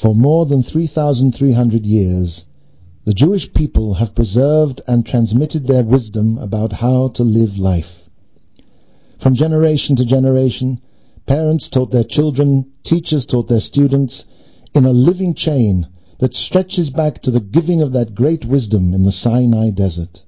For more than 3,300 years, the Jewish people have preserved and transmitted their wisdom about how to live life. From generation to generation, parents taught their children, teachers taught their students, in a living chain that stretches back to the giving of that great wisdom in the Sinai desert.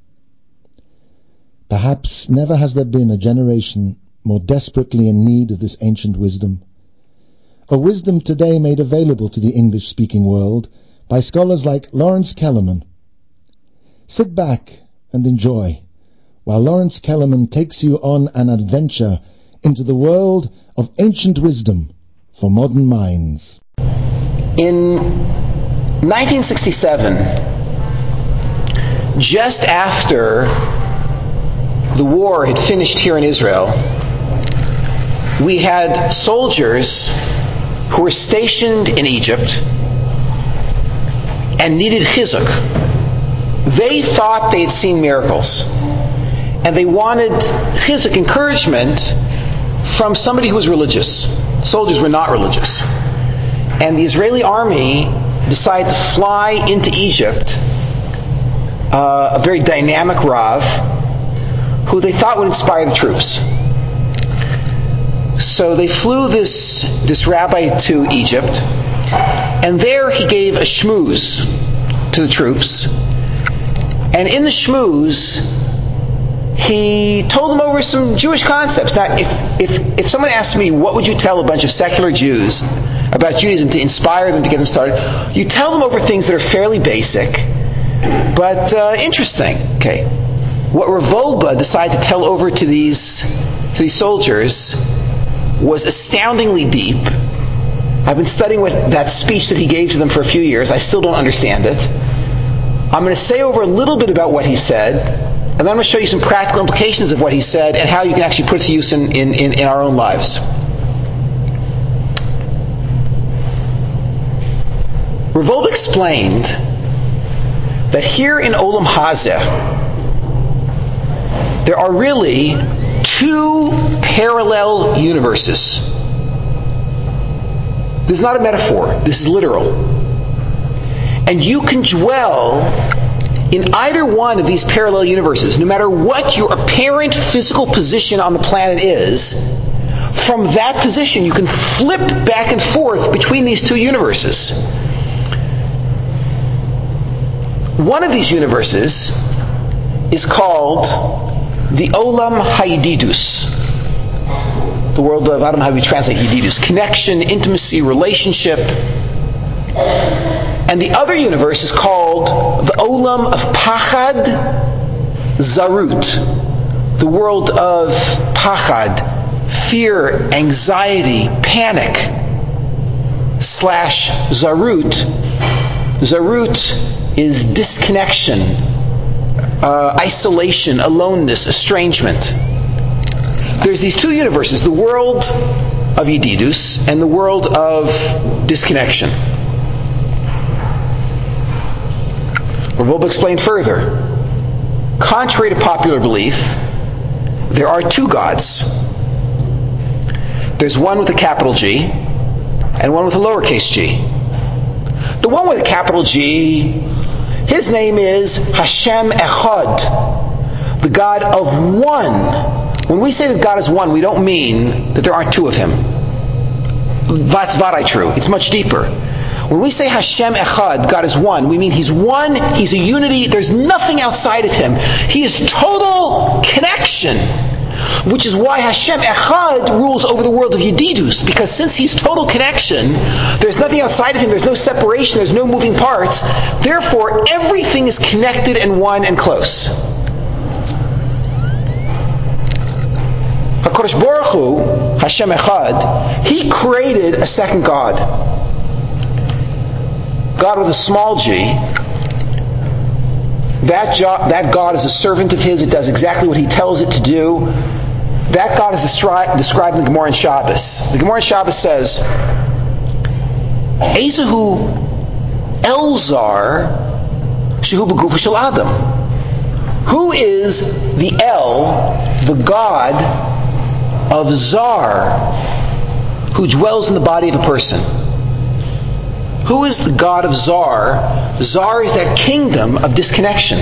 Perhaps never has there been a generation more desperately in need of this ancient wisdom. A wisdom today made available to the English-speaking world by scholars like Lawrence Kellerman. Sit back and enjoy while Lawrence Kellerman takes you on an adventure into the world of ancient wisdom for modern minds. In 1967, just after the war had finished here in Israel, we had soldiers who were stationed in Egypt and needed chizuk. They thought they had seen miracles, and they wanted chizuk, encouragement, from somebody who was religious. Soldiers were not religious. And the Israeli army decided to fly into Egypt a very dynamic Rav who they thought would inspire the troops. So they flew this rabbi to Egypt, and there he gave a shmooze to the troops. And in the shmooze, he told them over some Jewish concepts. Now, if someone asked me, what would you tell a bunch of secular Jews about Judaism to inspire them, to get them started, you tell them over things that are fairly basic, but interesting. Okay, what Rav Wolbe decided to tell over to these soldiers was astoundingly deep. I've been studying that speech that he gave to them for a few years. I still don't understand it. I'm going to say over a little bit about what he said, and then I'm going to show you some practical implications of what he said and how you can actually put it to use in our own lives. Rav Wolbe explained that here in Olam Hazeh, there are really two parallel universes. This is not a metaphor. This is literal. And you can dwell in either one of these parallel universes, no matter what your apparent physical position on the planet is. From that position, you can flip back and forth between these two universes. One of these universes is called the Olam Hayedidus. The world of, I don't know how we translate Yedidus, connection, intimacy, relationship. And the other universe is called the Olam of Pachad Zarut. The world of Pachad, fear, anxiety, panic, / Zarut. Zarut is disconnection, isolation, aloneness, estrangement. There's these two universes, the world of Yedidus and the world of disconnection. Rav Wolbe explained further. Contrary to popular belief, there are two gods. There's one with a capital G and one with a lowercase g. The one with a capital G, his name is Hashem Echad, the God of one. When we say that God is one, we don't mean that there aren't two of Him. That's vadai true. It's much deeper. When we say Hashem Echad, God is one, we mean He's one, He's a unity, there's nothing outside of Him. He is total connection. Which is why Hashem Echad rules over the world of Yedidus, because since He's total connection, there's nothing outside of Him, there's no separation, there's no moving parts, therefore everything is connected and one and close. HaKadosh Baruch Hu, Hashem Echad, He created a second God. God with a small g. That God is a servant of His. It does exactly what He tells it to do. That God is described in the Gemara in Shabbos. The Gemara in Shabbos says, Ezehu Elzar Shehu B'Gufa Shel Adam. Who is the El, the God of Zar, who dwells in the body of a person? Who is the god of Zar? Zar is that kingdom of disconnection.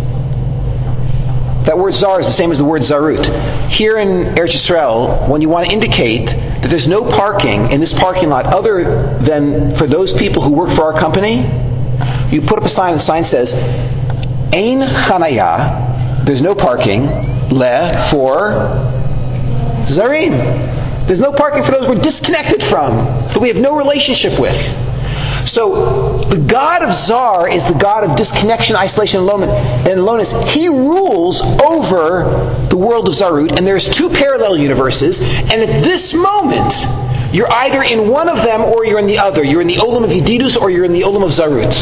That word Zar is the same as the word Zarut. Here in Eretz Yisrael, when you want to indicate that there's no parking in this parking lot other than for those people who work for our company, you put up a sign, and the sign says, Ein Chanaya, there's no parking, Le, for Zarim. There's no parking for those we're disconnected from, that we have no relationship with. So, the God of Zar is the God of disconnection, isolation, and aloneness. He rules over the world of Zarut, and there's two parallel universes, and at this moment, you're either in one of them or you're in the other. You're in the Olam of Yedidus or you're in the Olam of Zarut.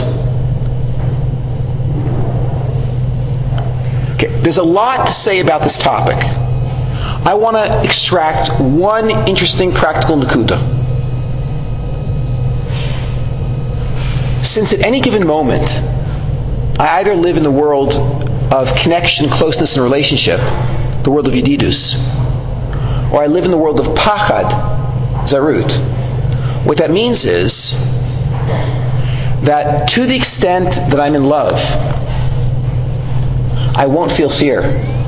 Okay, there's a lot to say about this topic. I want to extract one interesting practical nakuda. Since at any given moment, I either live in the world of connection, closeness, and relationship, the world of Yedidus, or I live in the world of Pachad, Zarut. What that means is that to the extent that I'm in love, I won't feel fear.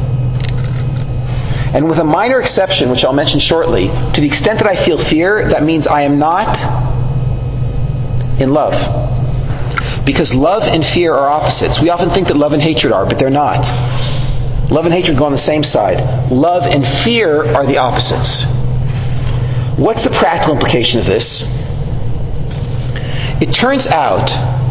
And with a minor exception, which I'll mention shortly, to the extent that I feel fear, that means I am not in love. Because love and fear are opposites. We often think that love and hatred are, but they're not. Love and hatred go on the same side. Love and fear are the opposites. What's the practical implication of this? It turns out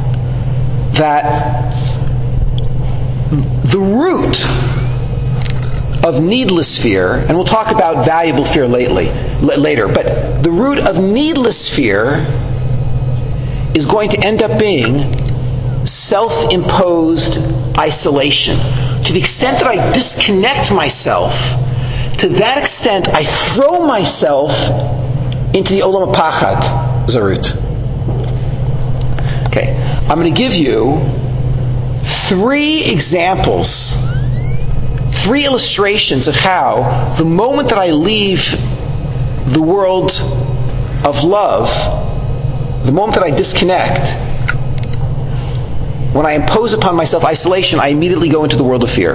that the root of needless fear, and we'll talk about valuable fear later, but the root of needless fear is going to end up being self-imposed isolation. To the extent that I disconnect myself, to that extent I throw myself into the Olam of Pachad, Zarut. Okay, I'm going to give you 3 examples, 3 illustrations of how the moment that I leave the world of love, the moment that I disconnect, when I impose upon myself isolation, I immediately go into the world of fear.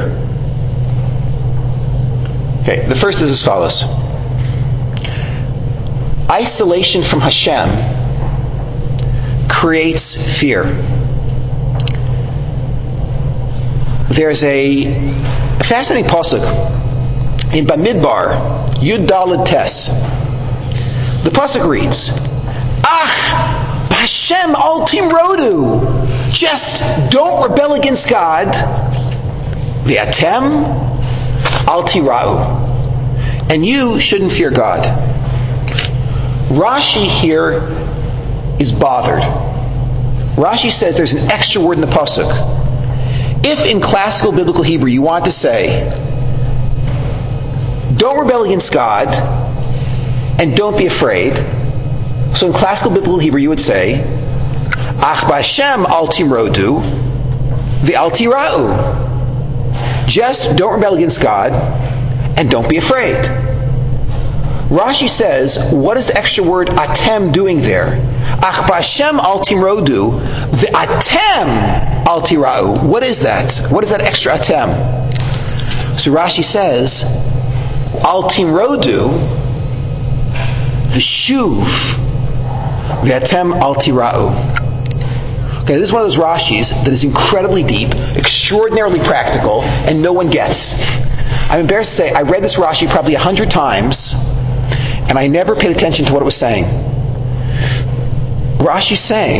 Okay, the first is as follows. Isolation from Hashem creates fear. There's a fascinating pasuk in Bamidbar, Yud Daled Tes. The pasuk reads, Ach, Hashem al timrodu. Just don't rebel against God. V'atem al tira'u. And you shouldn't fear God. Rashi here is bothered. Rashi says there's an extra word in the pasuk. If in classical biblical Hebrew you want to say, don't rebel against God and don't be afraid, so in classical biblical Hebrew you would say, Ach b'Hashem al timrodu v'al tira'u. Just don't rebel against God and don't be afraid. Rashi says, what is the extra word atem doing there? Ach b'Hashem al timrodu v'atem al tira'u. What is that? What is that extra atem? So Rashi says, al timrodu v'shuv v'atem al tira'u. Okay, this is one of those Rashis that is incredibly deep, extraordinarily practical, and no one gets. I'm embarrassed to say, I read this Rashi probably 100 times, and I never paid attention to what it was saying. Rashi's saying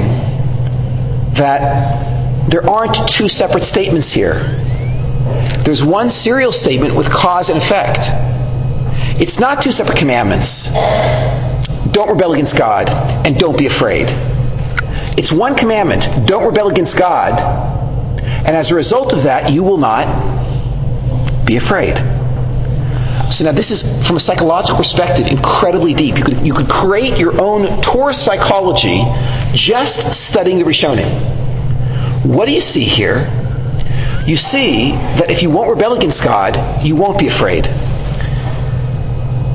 that there aren't 2 separate statements here. There's one serial statement with cause and effect. It's not 2 separate commandments. Don't rebel against God, and don't be afraid. It's one commandment. Don't rebel against God. And as a result of that, you will not be afraid. So now this is, from a psychological perspective, incredibly deep. You could create your own Torah psychology just studying the Rishonim. What do you see here? You see that if you won't rebel against God, you won't be afraid.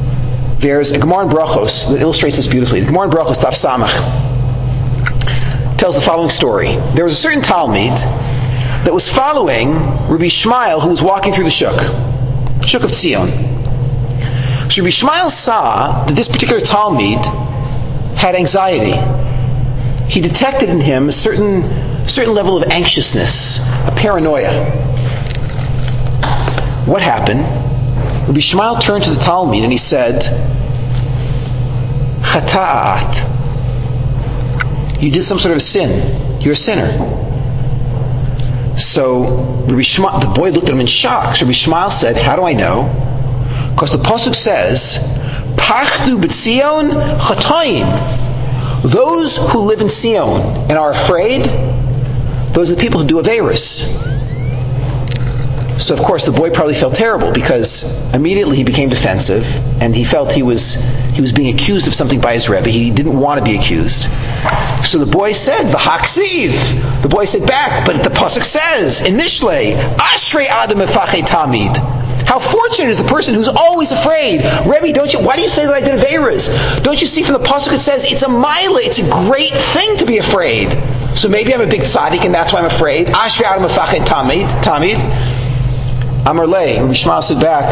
There's a Gemara in Brachos that illustrates this beautifully. The Gemara in Brachos, Daf Samach. tells the following story. There was a certain Talmid that was following Rabbi Shmuel, who was walking through the Shuk of Tzion. So Rabbi Shmuel saw that this particular Talmid had anxiety. He detected in him a certain level of anxiousness, a paranoia. What happened? Rabbi Shmuel turned to the Talmid and he said, Chata'at. You did some sort of a sin. You're a sinner. So Rabbi Shmuel, the boy looked at him in shock. So Rabbi Shmuel said, how do I know? Because the pasuk says, Pachdu b'Tzion chatoim. Those who live in Sion and are afraid, those are the people who do Averis. So of course the boy probably felt terrible because immediately he became defensive and he felt he was being accused of something by his Rebbe. He didn't want to be accused. So the boy said, V'haksiv. The boy said back, but the pasuk says in Mishlei, Ashrei Adam Mefachei Tamid. How fortunate is the person who's always afraid. Rebbe, why do you say that I did Averis? Don't you see from the pasuk it says it's a mila, it's a great thing to be afraid. So maybe I'm a big tzaddik and that's why I'm afraid. Ashrei Adam Mefachei Tamid. Amar lei, Rabbi Shmuel said back,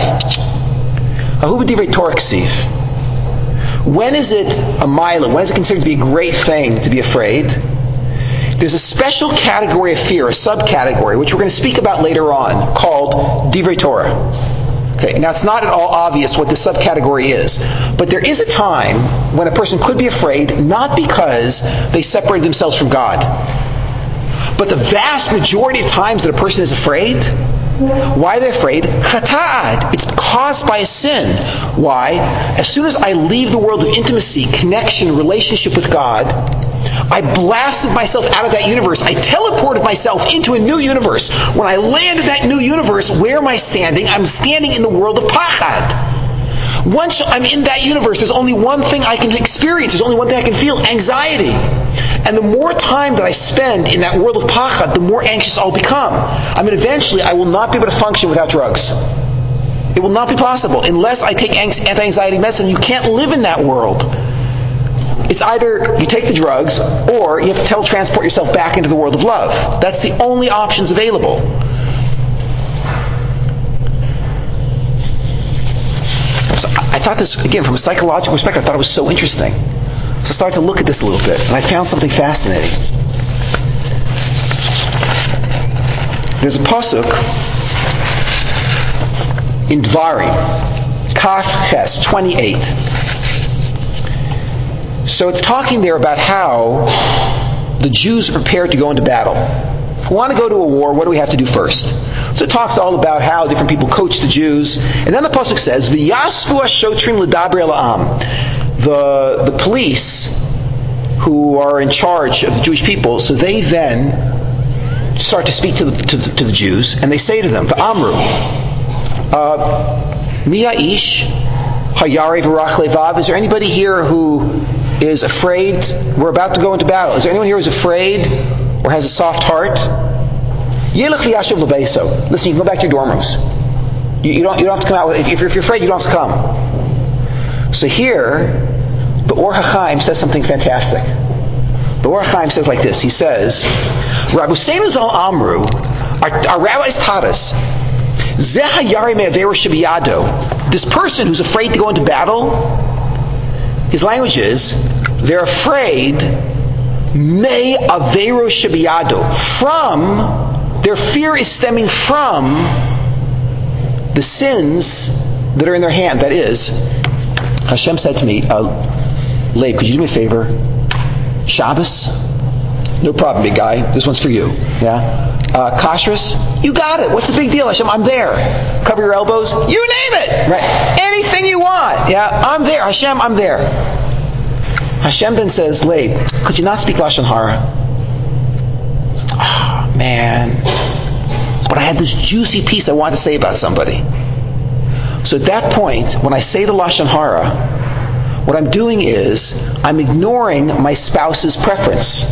Ahu b'divrei Torah ksiv. When is it a mila? When is it considered to be a great thing to be afraid? There's a special category of fear, a subcategory, which we're going to speak about later on, called divrei Torah. Okay, now it's not at all obvious what this subcategory is, but there is a time when a person could be afraid, not because they separated themselves from God, but the vast majority of times that a person is afraid, why are they afraid? Chata'at. It's caused by a sin. Why? As soon as I leave the world of intimacy, connection, relationship with God, I blasted myself out of that universe. I teleported myself into a new universe. When I land in that new universe, where am I standing? I'm standing in the world of Pachad. Once I'm in that universe, there's only one thing I can experience. There's only one thing I can feel, anxiety. And the more time that I spend in that world of Pachad, the more anxious I'll become. I mean, eventually I will not be able to function without drugs. It will not be possible. Unless I take anti-anxiety medicine, you can't live in that world. It's either you take the drugs, or you have to teletransport yourself back into the world of love. That's the only options available. So I thought this, again, from a psychological perspective, I thought it was so interesting. So I started to look at this a little bit, and I found something fascinating. There's a pasuk in Dvarim, Kaf Ches 28. So it's talking there about how the Jews are prepared to go into battle. If we want to go to a war, what do we have to do first? So it talks all about how different people coach the Jews. And then the pasuk says, V'yasvu hashotrim l'daber la'am. The police who are in charge of the Jewish people, so they then start to speak to the Jews, and they say to them, V'amru, mi ha'ish hayare v'rach levav. Is there anybody here who is afraid? We're about to go into battle. Is there anyone here who's afraid or has a soft heart? Yelech v'yashuv lebeso. Listen, you can go back to your dorm rooms. You don't have to come out. If you're afraid, you don't have to come. So here, the Or HaChaim says something fantastic. The Or HaChaim says like this. He says, Rabbeinu Zal Amru, our rabbis taught us, Zeh hayare me'averu shebiyado. This person who's afraid to go into battle, his language is, they're afraid me averu shebiyado. Their fear is stemming from the sins that are in their hand. That is, Hashem said to me, Leib, could you do me a favor? Shabbos? No problem, big guy. This one's for you. Yeah? Kashrus? You got it. What's the big deal, Hashem? I'm there. Cover your elbows? You name it! Right? Anything you want. Yeah? I'm there. Hashem, I'm there. Hashem then says, Leib, could you not speak Lashon Hara? Oh, man. But I had this juicy piece I wanted to say about somebody. So at that point, when I say the Lashon Hara, what I'm doing is, I'm ignoring my spouse's preference.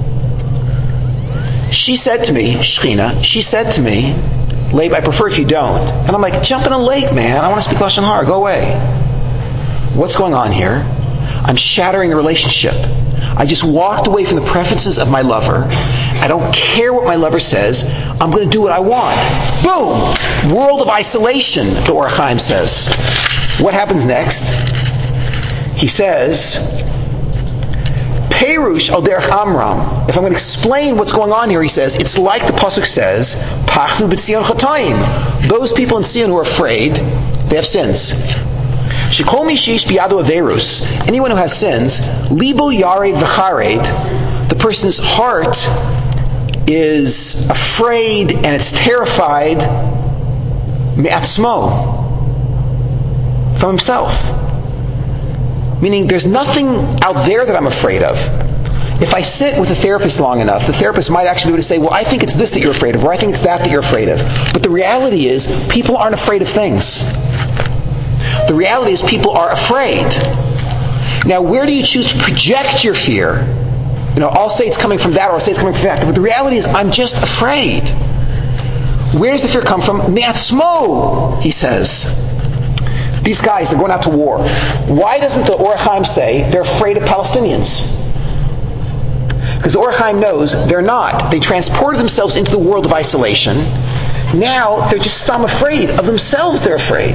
She said to me, Shechina, Leib, I prefer if you don't. And I'm like, jump in a lake, man. I want to speak Lashon Hara. Go away. What's going on here? I'm shattering the relationship. I just walked away from the preferences of my lover. I don't care what my lover says. I'm going to do what I want. Boom! World of isolation, the Or Chaim says. What happens next? He says, Perush al derech Amram. If I'm going to explain what's going on here, he says, it's like the pasuk says, Pachlu b'tzion chatayim. Those people in Zion who are afraid, they have sins. Shekol mi sheish biyado averus. Anyone who has sins, libo yared v'chared. The person's heart is afraid and it's terrified me'atzmo, from himself. Meaning there's nothing out there that I'm afraid of. If I sit with a therapist long enough, the therapist might actually be able to say, well, I think it's this that you're afraid of, or I think it's that you're afraid of. But the reality is, people aren't afraid of things. The reality is, people are afraid. Now, where do you choose to project your fear? I'll say it's coming from that, or I'll say it's coming from that. But the reality is, I'm just afraid. Where does the fear come from? Me'atzmo, he says. These guys, they're going out to war. Why doesn't the Or Chaim say they're afraid of Palestinians? Because the Or Chaim knows they're not. They transported themselves into the world of isolation. Now they're just afraid of themselves. They're afraid.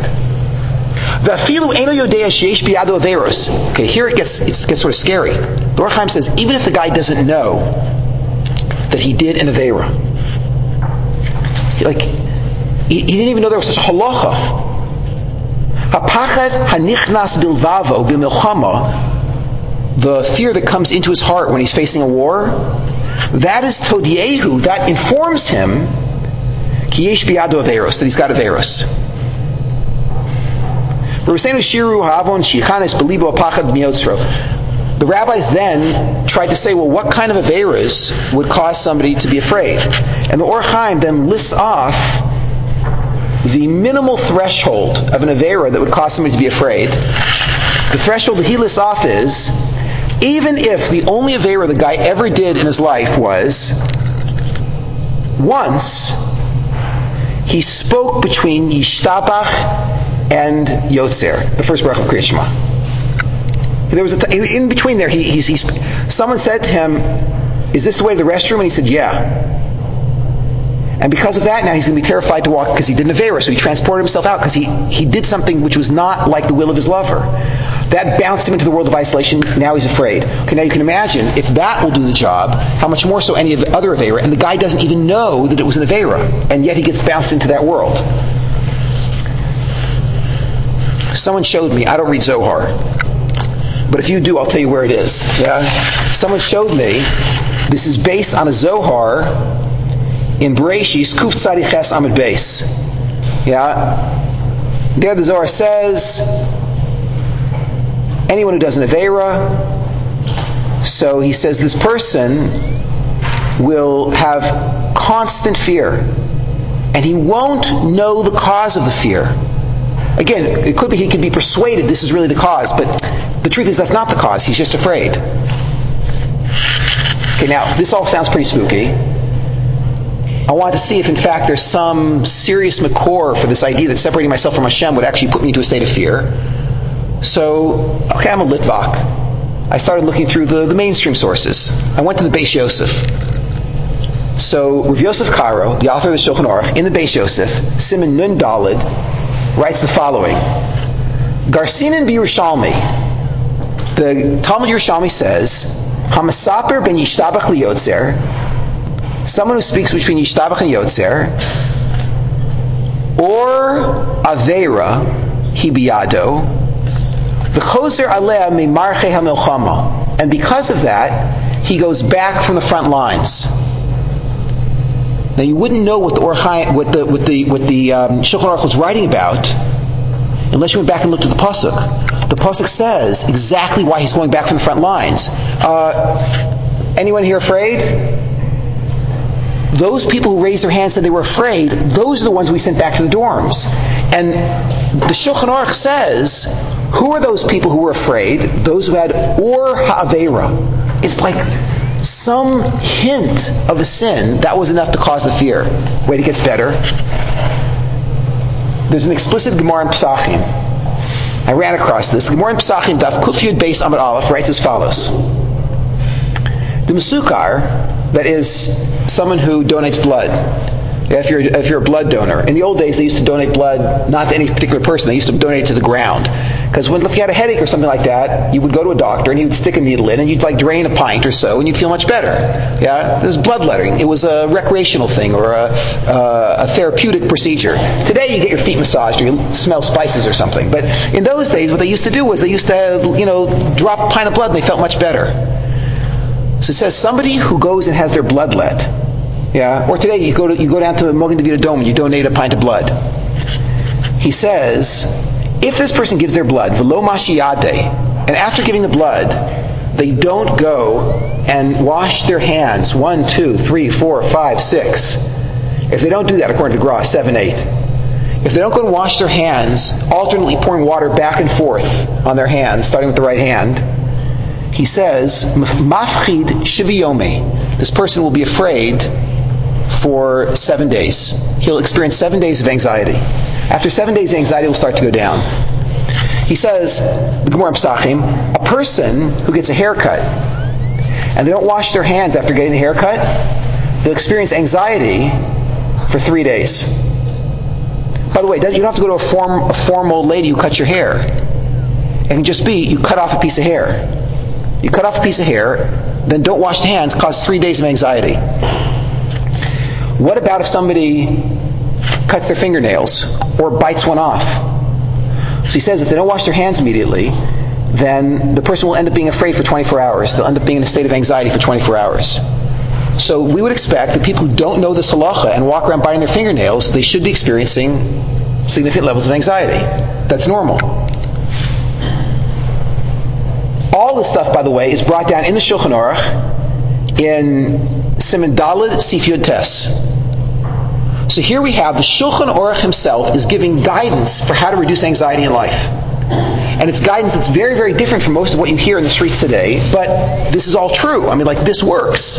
Okay, here it gets sort of scary. The Or Chaim says even if the guy doesn't know that he did an avera, he didn't even know there was such a halacha. Hapachad hanichnas bilvavo b'milchama, the fear that comes into his heart when he's facing a war, that is todiehu, that informs him ki yesh biyado averos, that he's got averos. The rabbis then tried to say, well, what kind of averos would cause somebody to be afraid? And the Or Chaim then lists off the minimal threshold of an avera that would cause somebody to be afraid. The threshold that he lists off is, even if the only avera the guy ever did in his life was, once, he spoke between Yishtabach and Yotzer, the first bracha of Kriyat Shema. There was in between there, someone said to him, is this the way to the restroom? And he said, yeah. And because of that, now he's going to be terrified to walk because he did an avera, so he transported himself out because he did something which was not like the will of his lover. That bounced him into the world of isolation. Now he's afraid. Okay, now you can imagine if that will do the job, how much more so any of the other avera, and the guy doesn't even know that it was an avera, and yet he gets bounced into that world. Someone showed me, I don't read Zohar, but if you do, I'll tell you where it is. Yeah? Someone showed me, this is based on a Zohar in Bereshis, Kuf Tzadi Ches Amud Beis. Yeah? There the Zohar says, anyone who does an avera, so he says this person will have constant fear, and he won't know the cause of the fear. Again, it could be he could be persuaded this is really the cause, but the truth is that's not the cause. He's just afraid. Okay, now this all sounds pretty spooky. I wanted to see if in fact there's some serious makor for this idea that separating myself from Hashem would actually put me into a state of fear. So, okay, I'm a Litvak. I started looking through the mainstream sources. I went to the Beis Yosef. So, Rav Yosef Karo, the author of the Shulchan Aruch, in the Beis Yosef, Siman Nun Daled, writes the following. Garsinan b'Yerushalmi. The Talmud Yerushalmi says, Hamasaper ben Yishtabach liyotzer, someone who speaks between Yishtabach and Yotzer, or Avera, hi biyado, v'chozer aleh mimarchei hamilchama, and because of that, he goes back from the front lines. Now you wouldn't know what the Or Chaim, what the Shulchan Aruch was writing about, unless you went back and looked at the pasuk. The pasuk says exactly why he's going back from the front lines. Anyone here afraid? Those people who raised their hands said they were afraid, those are the ones we sent back to the dorms. And the Shulchan Aruch says, who are those people who were afraid? Those who had Or Ha'avera. It's like some hint of a sin, that was enough to cause the fear. Wait, it gets better. There's an explicit Gemara in Pesachim I ran across this. The Gemara in Pesachim Daf Kuf Yud Beis Amud Aleph writes as follows. The Mesukar, that is someone who donates blood, if you're a blood donor. In the old days, they used to donate blood not to any particular person. They used to donate it to the ground. Because if you had a headache or something like that, you would go to a doctor and he would stick a needle in and you'd drain a pint or so and you'd feel much better. Yeah, it was bloodletting. It was a recreational thing or a therapeutic procedure. Today you get your feet massaged or you smell spices or something. But in those days, what they used to do was they used to, drop a pint of blood and they felt much better. So it says somebody who goes and has their blood let. Yeah, or today you go down to Mogen David Dome and you donate a pint of blood. He says, if this person gives their blood, v'lo mashiyade, and after giving the blood, they don't go and wash their hands 1, 2, 3, 4, 5, 6. If they don't do that, according to the Gra, 7, 8. If they don't go and wash their hands, alternately pouring water back and forth on their hands, starting with the right hand, he says, mafchid shiviyome. This person will be afraid for 7 days. He'll experience 7 days of anxiety. After 7 days, the anxiety will start to go down. He says, the Gemara in Pesachim, a person who gets a haircut and they don't wash their hands after getting the haircut, they'll experience anxiety for 3 days. By the way, you don't have to go to a formal lady who cuts your hair. It can just be you cut off a piece of hair. You cut off a piece of hair, then don't wash the hands, cause 3 days of anxiety. What about if somebody cuts their fingernails or bites one off? So he says if they don't wash their hands immediately, then the person will end up being afraid for 24 hours. They'll end up being in a state of anxiety for 24 hours. So we would expect that people who don't know this halacha and walk around biting their fingernails, they should be experiencing significant levels of anxiety. That's normal. All this stuff, by the way, is brought down in the Shulchan Aruch in Siman Daled Sif Yud Tes. So here we have the Shulchan Aruch himself is giving guidance for how to reduce anxiety in life. And it's guidance that's very, very different from most of what you hear in the streets today, but this is all true. This works.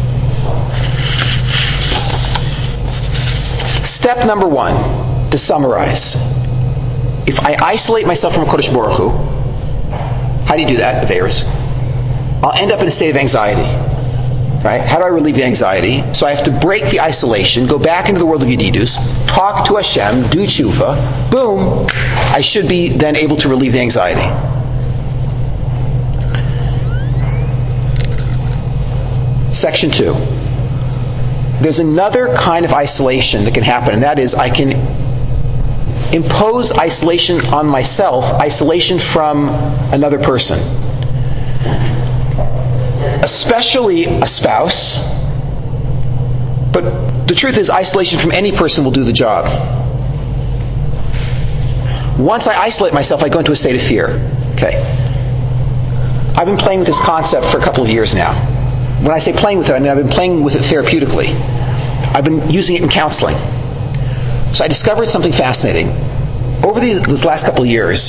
Step number 1, to summarize. If I isolate myself from HaKadosh Baruch Hu, how do you do that, Averis? I'll end up in a state of anxiety. Right? How do I relieve the anxiety? So I have to break the isolation, go back into the world of Yedidus, talk to Hashem, do tshuva, boom, I should be then able to relieve the anxiety. Section 2. There's another kind of isolation that can happen, and that is I can impose isolation on myself, isolation from another person. Especially a spouse, but the truth is isolation from any person will do the job. Once I isolate myself, I go into a state of fear. Okay. I've been playing with this concept for a couple of years now. When I say playing with it, I've been playing with it therapeutically. I've been using it in counseling. So I discovered something fascinating. Over this last couple of years,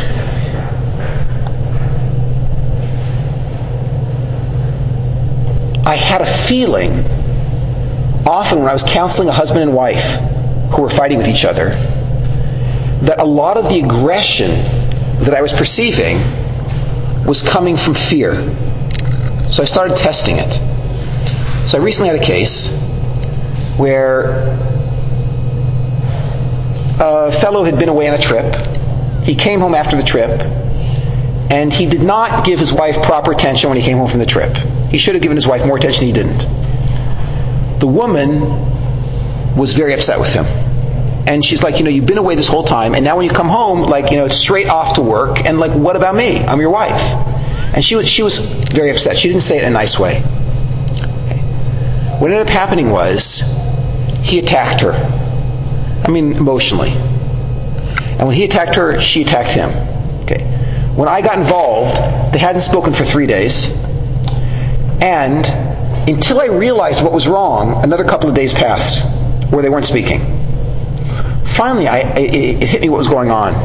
I had a feeling, often when I was counseling a husband and wife who were fighting with each other, that a lot of the aggression that I was perceiving was coming from fear. So I started testing it. So I recently had a case where a fellow had been away on a trip. He came home after the trip, and he did not give his wife proper attention when he came home from the trip. He should have given his wife more attention, he didn't. The woman was very upset with him. And she's like, you've been away this whole time, and now when you come home, it's straight off to work, and what about me? I'm your wife. And she was very upset. She didn't say it in a nice way. What ended up happening was, he attacked her. Emotionally. And when he attacked her, she attacked him. Okay. When I got involved, they hadn't spoken for 3 days. And until I realized what was wrong, another couple of days passed where they weren't speaking. Finally, it hit me what was going on.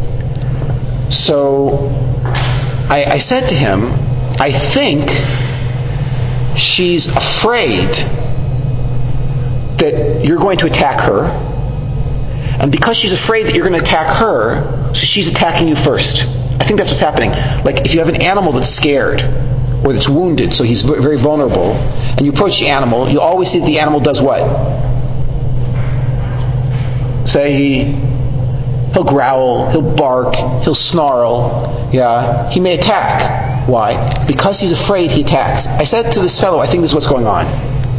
So I said to him, I think she's afraid that you're going to attack her. And because she's afraid that you're going to attack her, so she's attacking you first. I think that's what's happening. Like if you have an animal that's scared or that's wounded, so he's very vulnerable, and you approach the animal, you always see that the animal does what? Say he'll growl, he'll bark, he'll snarl. Yeah, he may attack. Why? Because he's afraid, he attacks. I said to this fellow, I think this is what's going on.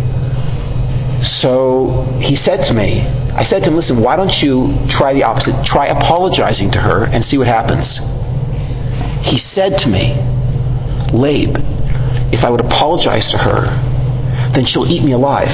So he said to me, I said to him, listen, why don't you try the opposite? Try apologizing to her and see what happens. He said to me, Labe, if I would apologize to her, then she'll eat me alive.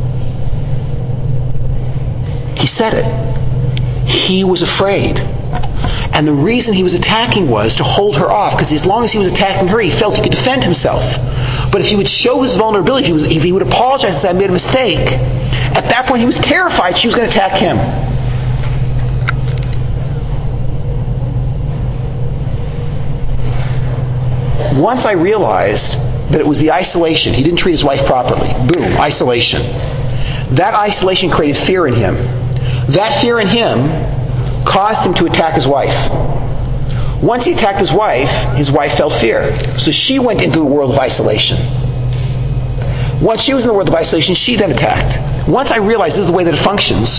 He said it. He was afraid. And the reason he was attacking was to hold her off, because as long as he was attacking her, he felt he could defend himself. But if he would show his vulnerability, if he would apologize and say, I made a mistake, at that point he was terrified she was going to attack him. Once I realized that it was the isolation, he didn't treat his wife properly. Boom, isolation. That isolation created fear in him. That fear in him caused him to attack his wife. Once he attacked his wife felt fear. So she went into the world of isolation. Once she was in the world of isolation, she then attacked. Once I realized this is the way that it functions,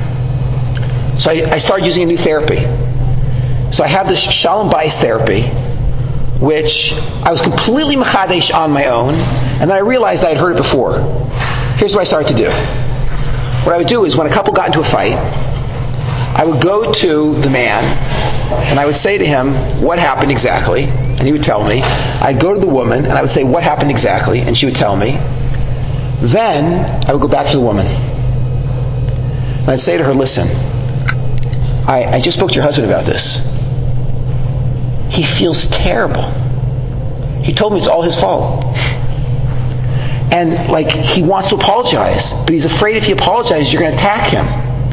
so I started using a new therapy. So I have this Shalom Bayis therapy, which I was completely mechadesh on my own, and then I realized I had heard it before. Here's what I started to do. What I would do is when a couple got into a fight, I would go to the man, and I would say to him, what happened exactly? And he would tell me. I'd go to the woman, and I would say, what happened exactly? And she would tell me. Then, I would go back to the woman. And I'd say to her, listen, I just spoke to your husband about this. He feels terrible. He told me it's all his fault. And, he wants to apologize, but he's afraid if he apologizes, you're going to attack him.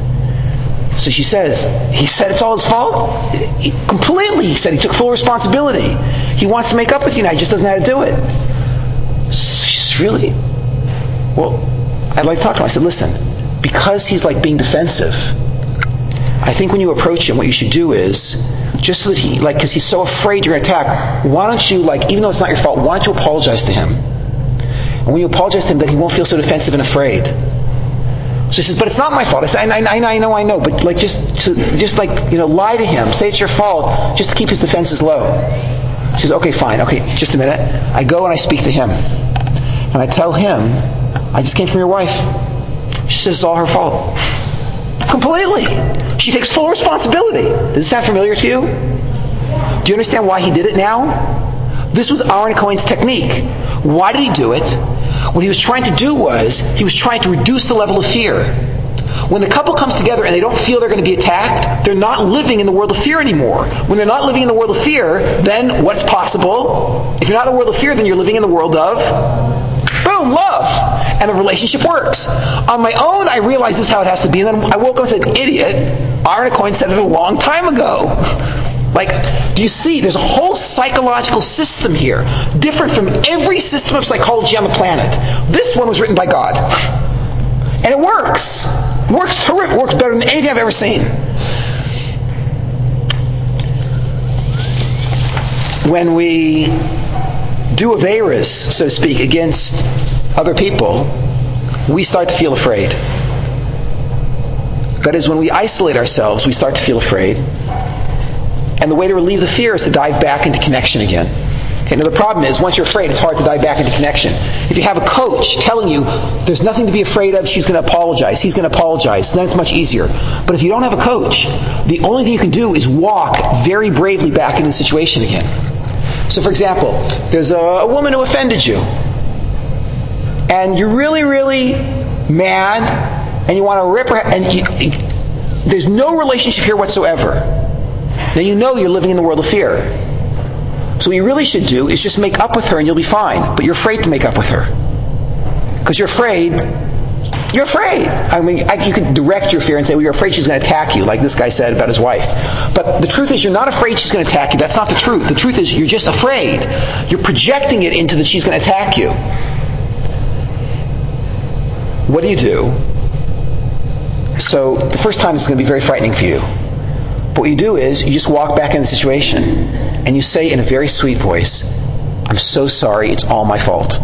So she says, he said it's all his fault? Completely, he said. He took full responsibility. He wants to make up with you now. He just doesn't know how to do it. She's really... Well, I'd like to talk to him. I said, listen, because he's being defensive, I think when you approach him, what you should do is, just so that he, because he's so afraid you're going to attack, why don't you, even though it's not your fault, why don't you apologize to him? And when you apologize to him, then he won't feel so defensive and afraid. So she says, but it's not my fault. I said, I know. But lie to him. Say it's your fault, just to keep his defenses low. She says, okay, fine. Okay, just a minute. I go and I speak to him. And I tell him, I just came from your wife. She says it's all her fault. Completely. She takes full responsibility. Does this sound familiar to you? Do you understand why he did it now? This was Aaron Cohen's technique. Why did he do it? What he was trying to do was, he was trying to reduce the level of fear. When the couple comes together and they don't feel they're going to be attacked, they're not living in the world of fear anymore. When they're not living in the world of fear, then what's possible? If you're not in the world of fear, then you're living in the world of, boom, love. And the relationship works. On my own, I realized this is how it has to be. And then I woke up and said, idiot, Aaron Cohen said it a long time ago. Do you see? There's a whole psychological system here, different from every system of psychology on the planet. This one was written by God. And it works. It works terrific. It works better than anything I've ever seen. When we do aveiros, so to speak, against other people, we start to feel afraid. That is, when we isolate ourselves, we start to feel afraid. And the way to relieve the fear is to dive back into connection again. Okay, now the problem is, once you're afraid, it's hard to dive back into connection. If you have a coach telling you, there's nothing to be afraid of, she's going to apologize, he's going to apologize, then it's much easier. But if you don't have a coach, the only thing you can do is walk very bravely back into the situation again. So for example, there's a woman who offended you. And you're really, really mad, and you want to rip her, and there's no relationship here whatsoever. Now you know you're living in the world of fear. So what you really should do is just make up with her and you'll be fine. But you're afraid to make up with her. Because you're afraid. You're afraid. I mean, you could direct your fear and say, well, you're afraid she's going to attack you, like this guy said about his wife. But the truth is, you're not afraid she's going to attack you. That's not the truth. The truth is, you're just afraid. You're projecting it into that she's going to attack you. What do? So the first time it's going to be very frightening for you. But what you do is you just walk back in the situation and you say in a very sweet voice, "I'm so sorry, it's all my fault."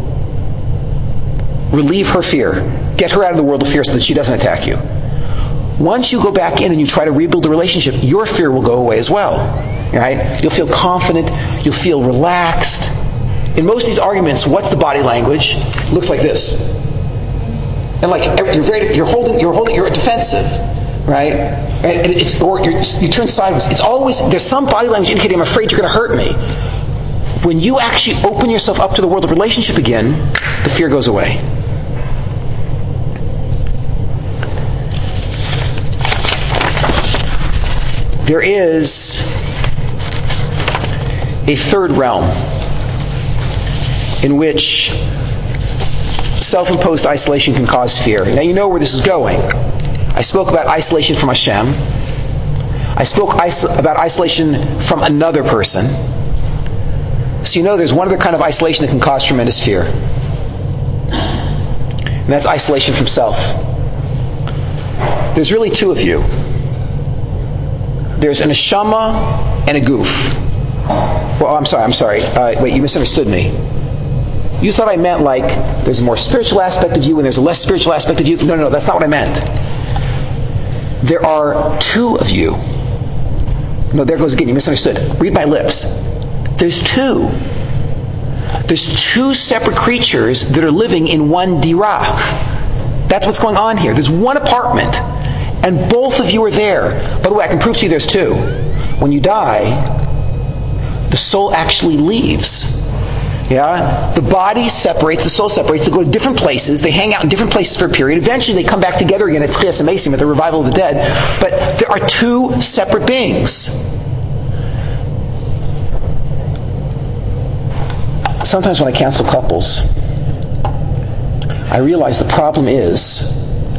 Relieve her fear. Get her out of the world of fear so that she doesn't attack you. Once you go back in and you try to rebuild the relationship, your fear will go away as well. Right? You'll feel confident. You'll feel relaxed. In most of these arguments, what's the body language? It looks like this. And like you're defensive, right? And you turn sideways. It's always, there's some body language indicating, "I'm afraid you're going to hurt me." When you actually open yourself up to the world of relationship again, the fear goes away. There is a third realm in which self-imposed isolation can cause fear. Now you know where this is going. I spoke about isolation from Hashem. I spoke about isolation from another person. So you know there's one other kind of isolation that can cause tremendous fear. And that's isolation from self. There's really two of you. There's an neshama and a goof. Well, I'm sorry. Wait, you misunderstood me. You thought I meant like there's a more spiritual aspect of you and there's a less spiritual aspect of you. No, that's not what I meant. There are two of you. No, there goes again. You misunderstood. Read my lips. There's two. There's two separate creatures that are living in one dirah. That's what's going on here. There's one apartment, and both of you are there. By the way, I can prove to you there's two. When you die, the soul actually leaves. Yeah? The body separates, the soul separates, they go to different places, they hang out in different places for a period. Eventually they come back together again at Tchias HaMesim, at the revival of the dead. But there are two separate beings. Sometimes when I counsel couples, I realize the problem is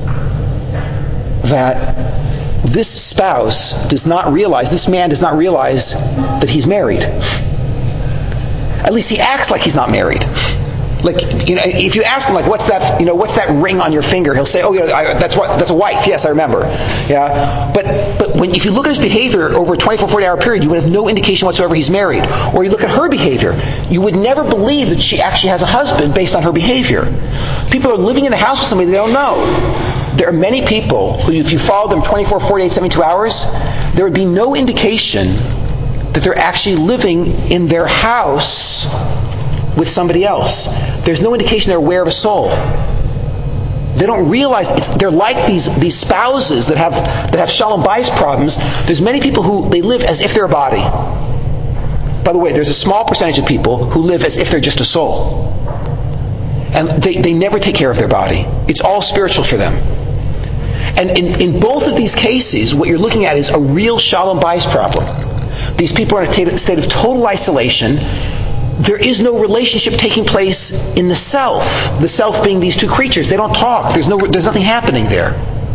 that this spouse does not realize, this man does not realize that he's married. At least he acts like he's not married. Like, if you ask him, like, what's that ring on your finger? He'll say, that's a wife. Yes, I remember. Yeah. But if you look at his behavior over a 24, 40-hour period, you would have no indication whatsoever he's married. Or you look at her behavior, you would never believe that she actually has a husband based on her behavior. People are living in the house with somebody they don't know. There are many people who, if you follow them 24, 48, 72 hours, there would be no indication that they're actually living in their house with somebody else. There's no indication they're aware of a soul. They don't realize they're like these spouses that have shalom bayis problems. There's many people who they live as if they're a body. By the way, there's a small percentage of people who live as if they're just a soul. And they never take care of their body. It's all spiritual for them. And in both of these cases, what you're looking at is a real shalom bayis problem. These people are in a state of total isolation. There is no relationship taking place in the self. The self being these two creatures. They don't talk. There's nothing happening there.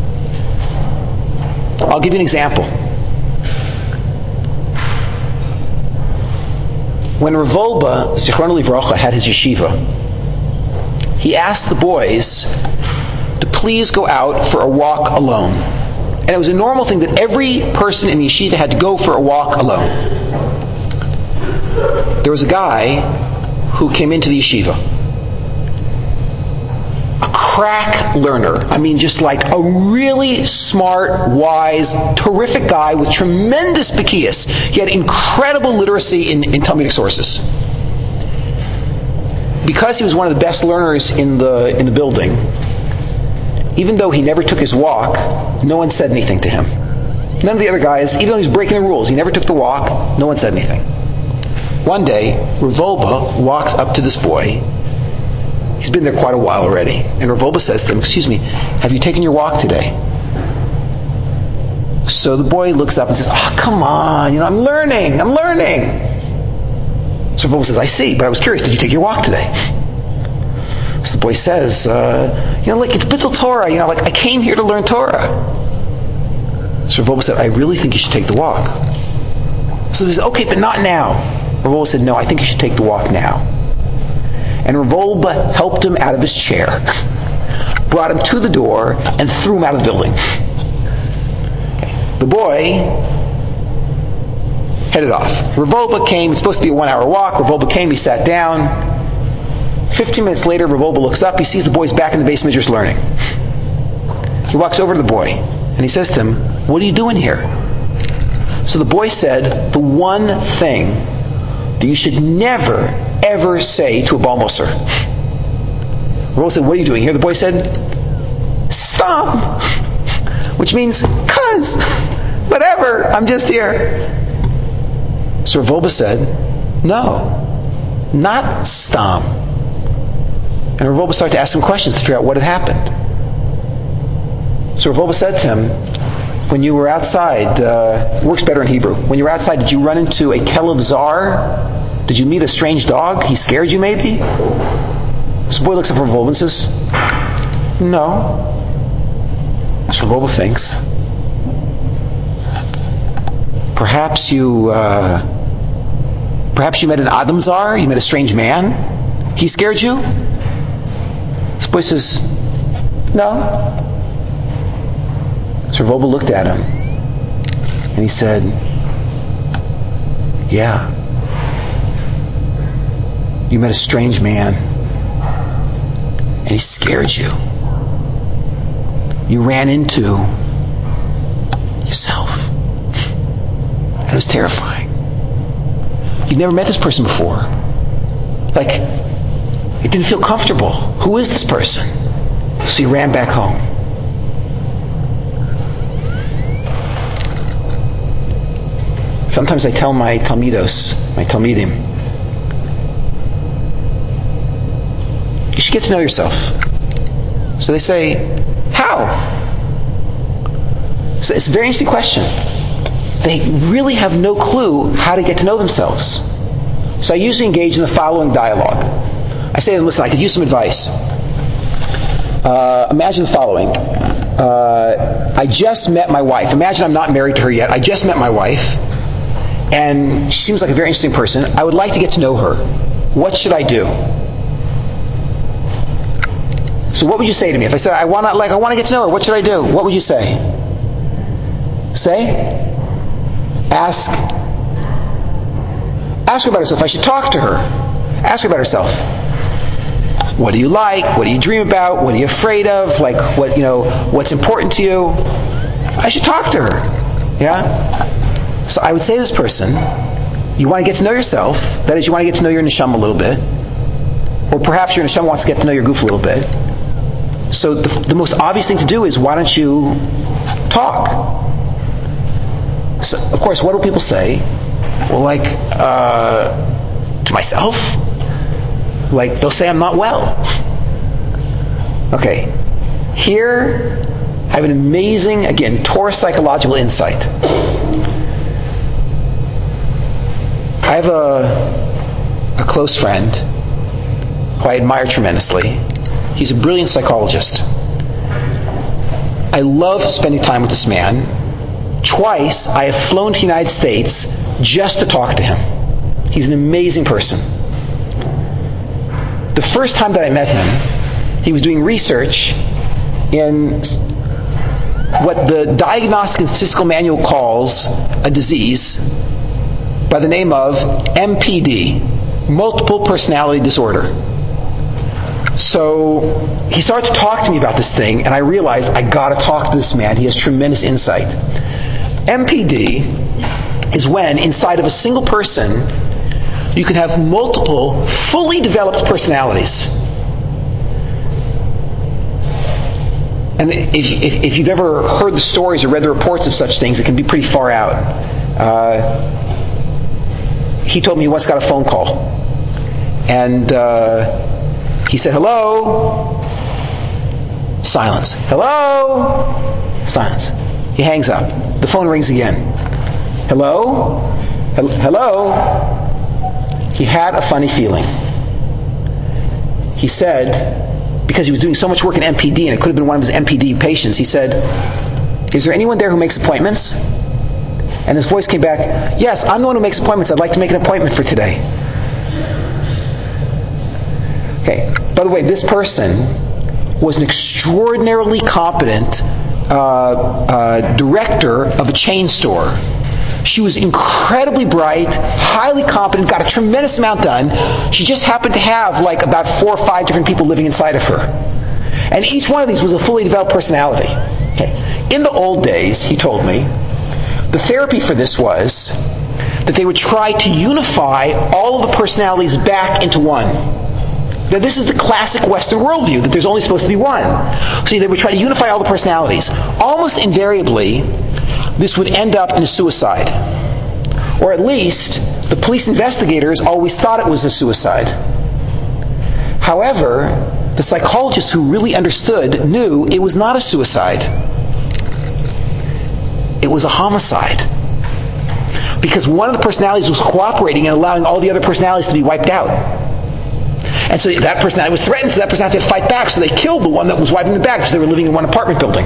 I'll give you an example. When Rav Wolbe, Zichrono Livracha, had his yeshiva, he asked the boys to please go out for a walk alone. And it was a normal thing that every person in the yeshiva had to go for a walk alone. There was a guy who came into the yeshiva. A crack learner. I mean, just like a really smart, wise, terrific guy with tremendous bekiyas. He had incredible literacy in Talmudic sources. Because he was one of the best learners in the building, even though he never took his walk, no one said anything to him. None of the other guys, even though he was breaking the rules, he never took the walk, no one said anything. One day, Rav Wolbe walks up to this boy. He's been there quite a while already. And Rav Wolbe says to him, "Excuse me, have you taken your walk today?" So the boy looks up and says, "Oh, come on, I'm learning. So Rav Wolbe says, "I see, but I was curious, did you take your walk today?" So the boy says, it's Bittul Torah, I came here to learn Torah. So Rav Wolbe said, "I really think you should take the walk." So he said, "Okay, but not now." Rav Wolbe said, "No, I think you should take the walk now." And Rav Wolbe helped him out of his chair, brought him to the door, and threw him out of the building. The boy headed off. Revolba came. It's supposed to be a 1-hour walk. Revolba came. He sat down. 15 minutes later, Revolba looks up. He sees the boy's back in the base midrash learning. He walks over to the boy, and he says to him, "What are you doing here?" So the boy said, "The one thing that you should never, ever say to a Baal Musar." Revolba said, "What are you doing here?" The boy said, "Stop," which means, "Cuz, whatever, I'm just here." So Revolba said, "No, not stam." And Revolba started to ask him questions to figure out what had happened. So Revolba said to him, "When you were outside, works better in Hebrew. When you were outside, did you run into a kelev zar? Did you meet a strange dog? He scared you maybe?" So the boy looks up at Revolba and says, "No." So Revolba thinks, Perhaps you met an Adam Zar? You met a strange man? He scared you?" This boy says, "No." So Revolba looked at him and he said, "Yeah. You met a strange man and he scared you. You ran into yourself. And it was terrifying. You'd never met this person before. Like, it didn't feel comfortable. Who is this person?" So you ran back home. Sometimes I tell my talmidim, you should get to know yourself. So they say, "How?" So it's a very interesting question. They really have no clue how to get to know themselves. So I usually engage in the following dialogue. I say to them, "Listen, I could use some advice. Imagine the following. I just met my wife. Imagine I'm not married to her yet. I just met my wife, and she seems like a very interesting person. I would like to get to know her. What should I do?" So what would you say to me? If I said, I want to get to know her, what should I do? What would you say? Ask her about herself. I should talk to her. Ask her about herself. What do you like? What do you dream about? What are you afraid of? What's important to you? I should talk to her. Yeah? So I would say to this person, you want to get to know yourself. That is, you want to get to know your neshama a little bit. Or perhaps your neshama wants to get to know your goof a little bit. So the most obvious thing to do is, why don't you talk? So, of course, what do people say? Well, to myself? They'll say I'm not well. Okay. Here, I have an amazing, again, Torah psychological insight. I have a close friend who I admire tremendously. He's a brilliant psychologist. I love spending time with this man. Twice, I have flown to the United States just to talk to him. He's an amazing person. The first time that I met him, he was doing research in what the Diagnostic and Statistical Manual calls a disease by the name of MPD, Multiple Personality Disorder. So he started to talk to me about this thing, and I realized I got to talk to this man. He has tremendous insight. MPD is when, inside of a single person, you can have multiple, fully developed personalities. And if you've ever heard the stories or read the reports of such things, it can be pretty far out. He told me he once got a phone call. And he said, "Hello?" Silence. "Hello?" Silence. He hangs up. The phone rings again. "Hello? Hello?" He had a funny feeling. He said, because he was doing so much work in MPD, and it could have been one of his MPD patients, he said, "Is there anyone there who makes appointments?" And his voice came back, "Yes, I'm the one who makes appointments. I'd like to make an appointment for today." Okay. By the way, this person was an extraordinarily competent director of a chain store. She was incredibly bright, highly competent, got a tremendous amount done. She just happened to have like about 4 or 5 different people living inside of her. And each one of these was a fully developed personality. Okay. In the old days, he told me, the therapy for this was that they would try to unify all of the personalities back into one. Now, this is the classic Western worldview, that there's only supposed to be one. So they would try to unify all the personalities. Almost invariably, this would end up in a suicide. Or at least, the police investigators always thought it was a suicide. However, the psychologists who really understood knew it was not a suicide. It was a homicide. Because one of the personalities was cooperating and allowing all the other personalities to be wiped out. And so that personality was threatened, so that personality had to fight back. So they killed the one that was wiping them back because they were living in one apartment building.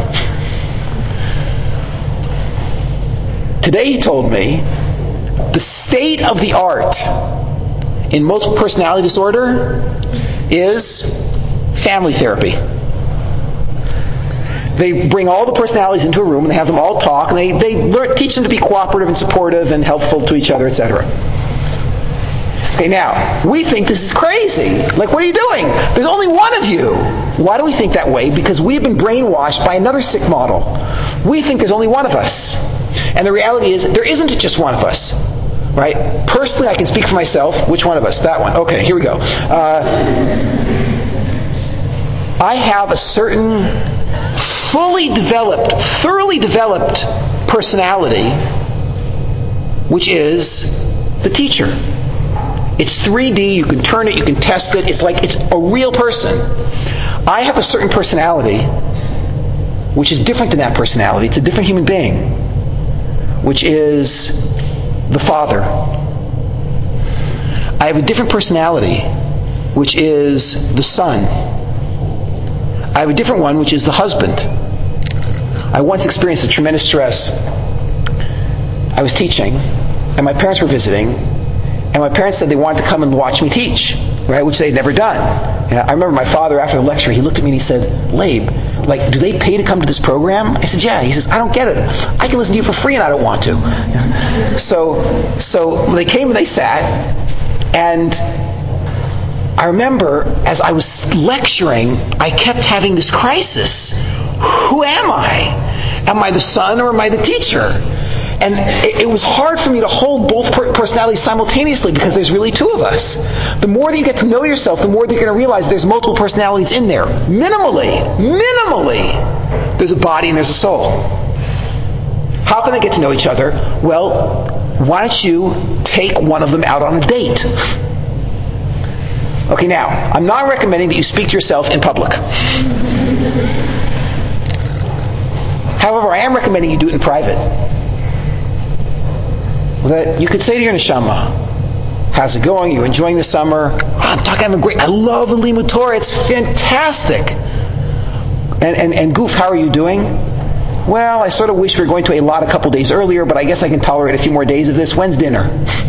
Today, he told me, the state of the art in multiple personality disorder is family therapy. They bring all the personalities into a room and they have them all talk, and they teach them to be cooperative and supportive and helpful to each other, etc. Okay, now, we think this is crazy. Like, what are you doing? There's only one of you. Why do we think that way? Because we've been brainwashed by another sick model. We think there's only one of us. And the reality is, there isn't just one of us. Right? Personally, I can speak for myself. Which one of us? That one. Okay, here we go. I have a certain fully developed, thoroughly developed personality, which is the teacher. It's 3D, you can turn it, you can test it, it's like it's a real person. I have a certain personality, which is different than that personality. It's a different human being, which is the father. I have a different personality, which is the son. I have a different one, which is the husband. I once experienced a tremendous stress. I was teaching, and my parents were visiting, and my parents said they wanted to come and watch me teach, right? Which they'd never done. And I remember my father, after the lecture, he looked at me and he said, "Labe, like, do they pay to come to this program?" I said, "Yeah." He says, "I don't get it. I can listen to you for free and I don't want to." So they came and they sat, and I remember as I was lecturing, I kept having this crisis. Who am I? Am I the son or am I the teacher? And it was hard for me to hold both personalities simultaneously because there's really two of us. The more that you get to know yourself, the more that you're going to realize there's multiple personalities in there. Minimally, there's a body and there's a soul. How can they get to know each other? Well, why don't you take one of them out on a date? Okay, now, I'm not recommending that you speak to yourself in public. However, I am recommending you do it in private. That you could say to your neshama, "How's it going? You enjoying the summer?" I love the Limud Torah. It's fantastic. And Goof, how are you doing? "Well, I sort of wish we were going to Eilat a couple days earlier, but I guess I can tolerate a few more days of this. When's dinner?"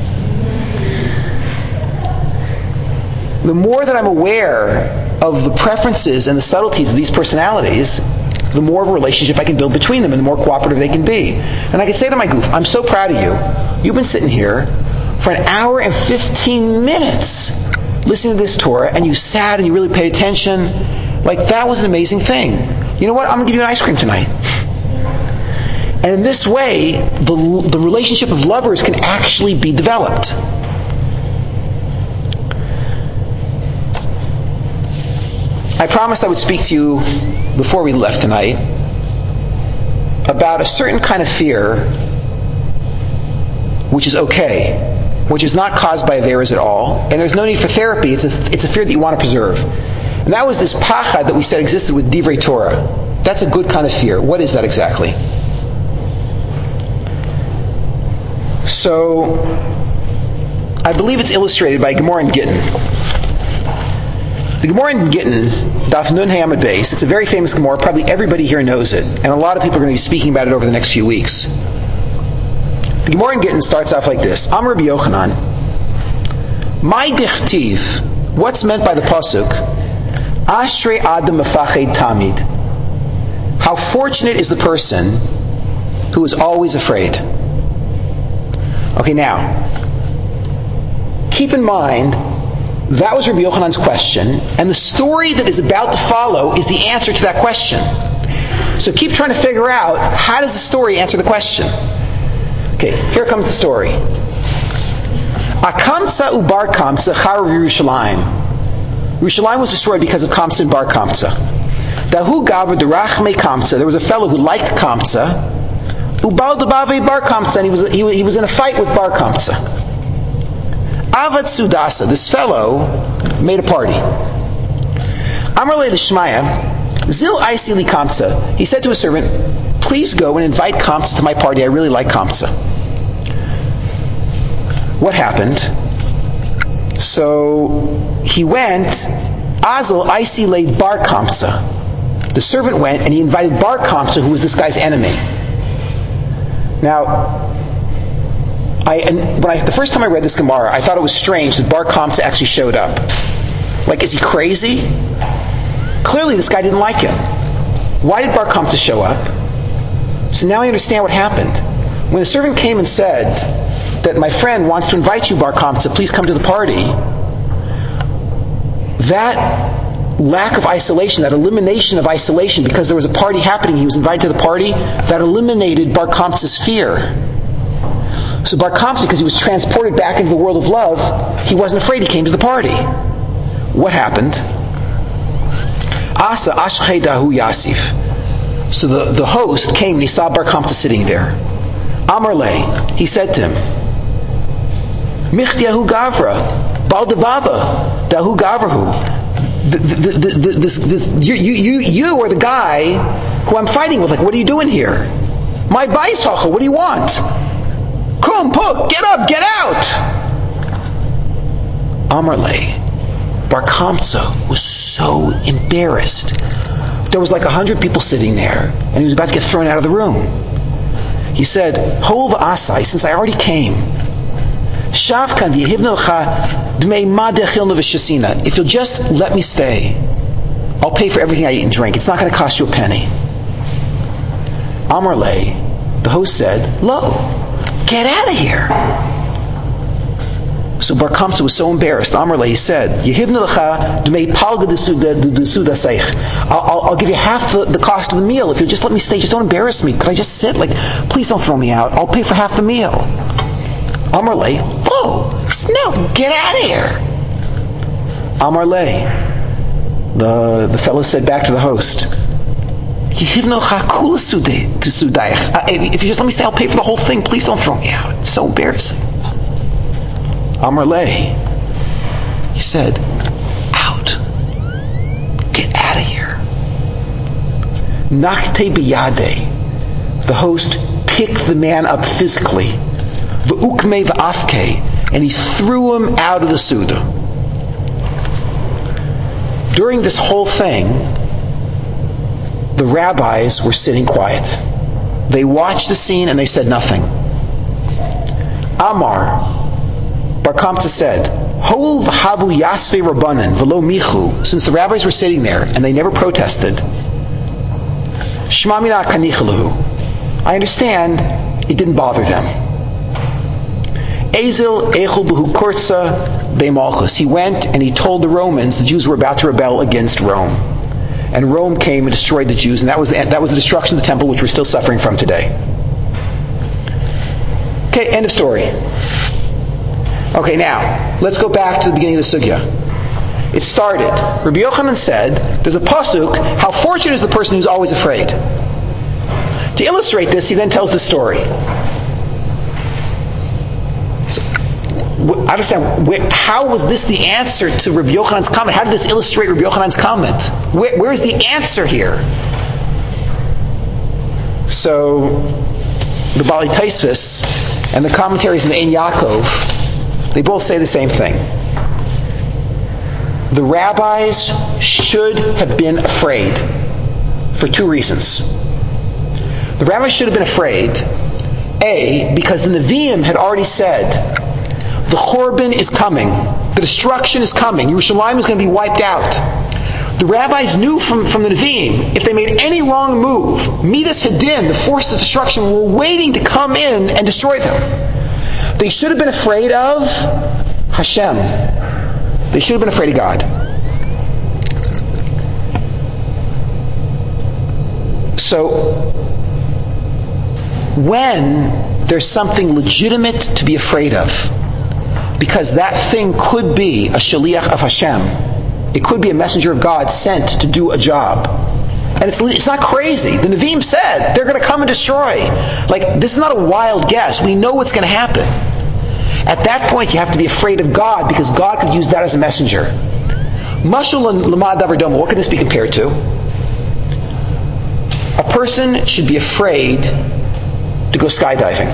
The more that I'm aware of the preferences and the subtleties of these personalities, the more of a relationship I can build between them and the more cooperative they can be. And I can say to my Goof, "I'm so proud of you. You've been sitting here for an hour and 15 minutes listening to this Torah, and you sat and you really paid attention. Like, that was an amazing thing. You know what? I'm going to give you an ice cream tonight." And in this way, the relationship of lovers can actually be developed. I promised I would speak to you before we left tonight about a certain kind of fear which is okay, which is not caused by Averas at all, and there's no need for therapy. It's a fear that you want to preserve. And that was this pachad that we said existed with Divrei Torah. That's a good kind of fear. What is that exactly? So, I believe it's illustrated by Gemara in Gittin. The Gemara in Gittin, Daf Nun Hey Amud Beis, it's a very famous Gemara. Probably everybody here knows it, and a lot of people are going to be speaking about it over the next few weeks. The Gemara in Gittin starts off like this: Amar Rabbi Yochanan, "My dichtiv," what's meant by the pasuk, Ashrei Adam Mefached Tamid. How fortunate is the person who is always afraid. Okay, now, keep in mind, that was Rabbi Yochanan's question, and the story that is about to follow is the answer to that question. So keep trying to figure out, how does the story answer the question? Okay, here comes the story. Akamtza ubar Kamtza charav Yerushalayim. Yerushalayim was destroyed because of Kamtza and Bar Kamtza. Dahu gava derachme Kamtza. There was a fellow who liked Kamtza. Ubal debave Bar Kamtza, and he was in a fight with Bar Kamtza. Avad Sudasa, this fellow made a party. Amar le Shmaya, Zil Aisi li Kamtza. He said to his servant, please go and invite Kamtza to my party. I really like Kamtza. What happened? So he went, Azil Aisi le Bar Kamtza. The servant went and he invited Bar Kamtza, who was this guy's enemy. Now, the first time I read this Gemara, I thought it was strange that Bar Kamtza actually showed up. Like, is he crazy? Clearly this guy didn't like him. Why did Bar Kamtza show up? So now I understand what happened. When the servant came and said that my friend wants to invite you, Bar Kamtza, please come to the party, that lack of isolation, that elimination of isolation, because there was a party happening, he was invited to the party, that eliminated Bar Kamtza's fear. So Bar Kamtza, because he was transported back into the world of love, he wasn't afraid, he came to the party. What happened? Asa Ashchei Dahu Yasif. So the host came and he saw Bar Kamtza sitting there. Amar le, he said to him, Michtiahu Gavra, Baldabava, Dahu Gavrahu. You are the guy who I'm fighting with. Like, what are you doing here? My Baishacha, what do you want? Kum, puk, get up, get out! Amar le, Bar Kamtza was so embarrassed. There was like 100 people sitting there, and he was about to get thrown out of the room. He said, Hov Asai, since I already came, Shavkan v'yihivnelcha dmei ma dechilna v'shasina. If you'll just let me stay, I'll pay for everything I eat and drink. It's not going to cost you a penny. Amar le, the host said, Lo, get out of here. So Bar Kamtza was so embarrassed. Amar le, he said, Yehivnelcha dmei palga d'suda seich. I'll give you half the cost of the meal if you'll just let me stay. Just don't embarrass me. Could I just sit? Like, please don't throw me out. I'll pay for half the meal. Amar le, oh, no, get out of here. Amar le, the fellow said back to the host, if you just let me stay, I'll pay for the whole thing. Please don't throw me out. It's so embarrassing. Amar le, he said, out. Get out of here. Nakte biyade. The host picked the man up physically. V'ukme v'afke. And he threw him out of the Suda. During this whole thing, the rabbis were sitting quiet. They watched the scene and they said nothing. Amar, Bar Kamtza said, Hol v'havu yasvei rabbanan v'lo michu. Since the rabbis were sitting there and they never protested, Shma mina kanichalahu. I understand it didn't bother them. Ezil echul b'hu kortza be'malchus. He went and he told the Romans the Jews were about to rebel against Rome. And Rome came and destroyed the Jews, and that was the destruction of the temple, which we're still suffering from today. Okay, end of story. Okay, now, let's go back to the beginning of the sugya. It started. Rabbi Yochanan said, there's a pasuk, how fortunate is the person who's always afraid. To illustrate this, he then tells the story. So, I understand, how was this the answer to Rabbi Yochanan's comment? How did this illustrate Rabbi Yochanan's comment? Where's the answer here? So, the Bali Taisvis and the commentaries in the Ein Yaakov, they both say the same thing. The rabbis should have been afraid for two reasons. The rabbis should have been afraid, A, because the Nevi'im had already said, the Churban is coming, the destruction is coming, Yerushalayim is going to be wiped out. The The rabbis knew from the Nevi'im, if they made any wrong move, Midas Hadin, the forces of destruction, were waiting to come in and destroy them. They should have been afraid of Hashem. They should have been afraid of God. So, when there's something legitimate to be afraid of, because that thing could be a shaliach of Hashem, it could be a messenger of God sent to do a job. And it's not crazy. The Nevi'im said they're going to come and destroy. Like, this is not a wild guess. We know what's going to happen. At that point, you have to be afraid of God, because God could use that as a messenger. Mashal l'mad davar doma. What can this be compared to? A person should be afraid to go skydiving.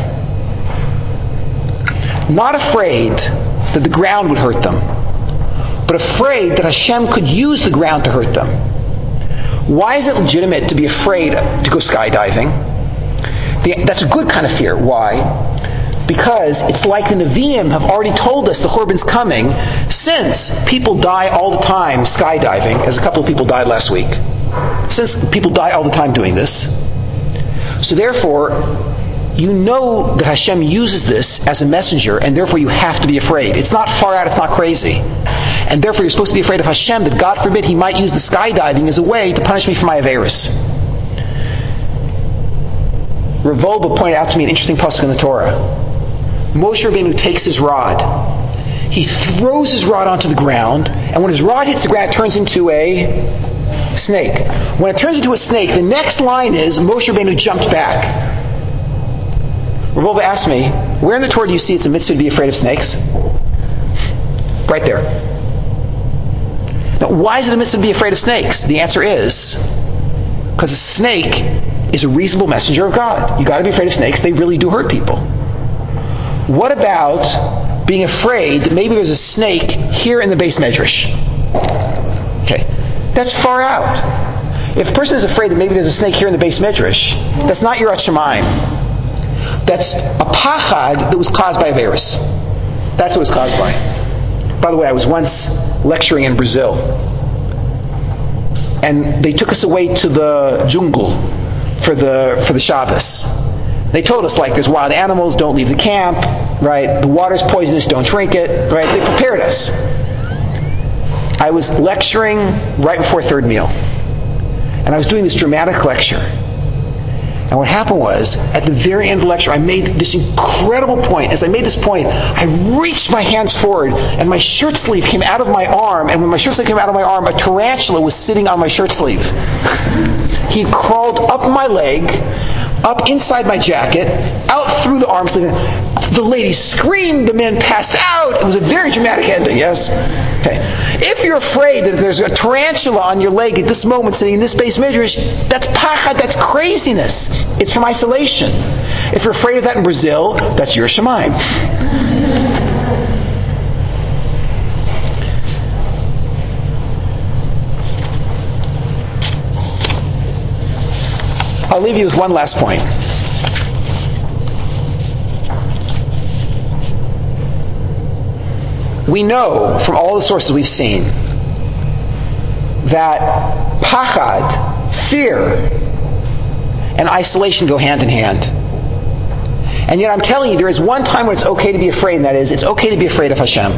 Not afraid that the ground would hurt them, but afraid that Hashem could use the ground to hurt them. Why is it legitimate to be afraid to go skydiving? That's a good kind of fear. Why? Because it's like the Nevi'im have already told us the Churban's coming, since people die all the time skydiving, as a couple of people died last week. Since people die all the time doing this. So therefore, you know that Hashem uses this as a messenger, and therefore you have to be afraid. It's not far out, it's not crazy. And therefore you're supposed to be afraid of Hashem, that God forbid He might use the skydiving as a way to punish me for my Averis. Rav Wolbe pointed out to me an interesting pasuk in the Torah. Moshe Rabbeinu takes his rod. He throws his rod onto the ground, and when his rod hits the ground, it turns into a snake. When it turns into a snake, the next line is, Moshe Rabbeinu jumped back. Rav Wolbe asked me, where in the Torah do you see it's a mitzvah to be afraid of snakes? Right there. Now, why is it a mitzvah to be afraid of snakes? The answer is, because a snake is a reasonable messenger of God. You got to be afraid of snakes. They really do hurt people. What about being afraid that maybe there's a snake here in the Beis Medrash? Okay. That's far out. If a person is afraid that maybe there's a snake here in the Beis Medrash, that's not Yirat Shamayim. That's a pachad that was caused by Averis. That's what it was caused by. By the way, I was once lecturing in Brazil, and they took us away to the jungle for the Shabbos. They told us, like, there's wild animals, don't leave the camp, right? The water's poisonous, don't drink it, right? They prepared us. I was lecturing right before third meal. And I was doing this dramatic lecture. And what happened was, at the very end of the lecture, I made this incredible point. As I made this point, I reached my hands forward, and my shirt sleeve came out of my arm. And when my shirt sleeve came out of my arm, a tarantula was sitting on my shirt sleeve. He crawled up my leg, up inside my jacket, out through the arm sleeve. The lady screamed, the man passed out. It was a very dramatic ending, yes? Okay. If you're afraid that there's a tarantula on your leg at this moment sitting in this Beis Midrash, that's pachad, that's craziness. It's from isolation. If you're afraid of that in Brazil, that's Yirat Shamayim. I'll leave you with one last point. We know from all the sources we've seen that pachad, fear, and isolation go hand in hand. And yet I'm telling you, there is one time when it's okay to be afraid, and that is, it's okay to be afraid of Hashem.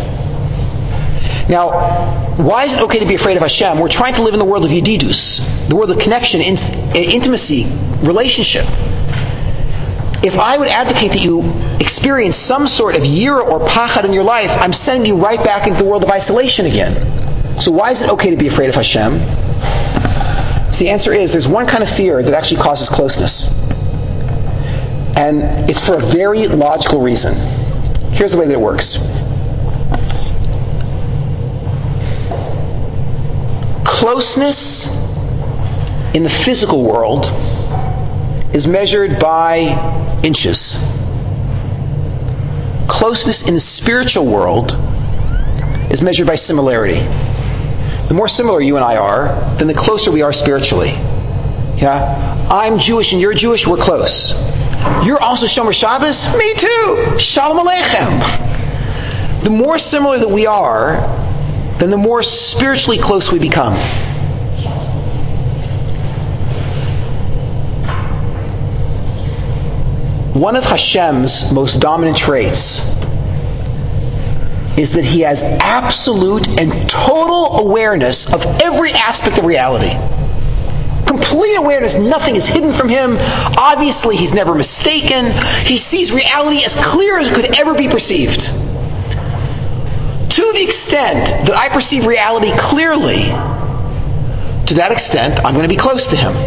Now, why is it okay to be afraid of Hashem? We're trying to live in the world of yedidus, the world of connection, intimacy, relationship. If I would advocate that you experience some sort of yira or pachad in your life, I'm sending you right back into the world of isolation again. So why is it okay to be afraid of Hashem? So the answer is, there's one kind of fear that actually causes closeness. And it's for a very logical reason. Here's the way that it works. Closeness in the physical world is measured by inches. Closeness in the spiritual world is measured by similarity. The more similar you and I are, then the closer we are spiritually. Yeah? I'm Jewish and you're Jewish, we're close. You're also Shomer Shabbos? Me too! Shalom Aleichem! The more similar that we are, then the more spiritually close we become. one of Hashem's most dominant traits is that he has absolute and total awareness of every aspect of reality. Complete awareness. Nothing is hidden from him. Obviously, he's never mistaken. He sees reality as clear as it could ever be perceived. To the extent that I perceive reality clearly, to that extent, I'm going to be close to him.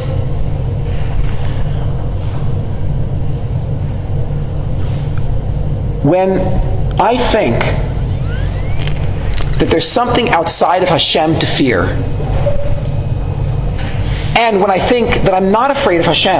When I think that there's something outside of Hashem to fear, and when I think that I'm not afraid of Hashem,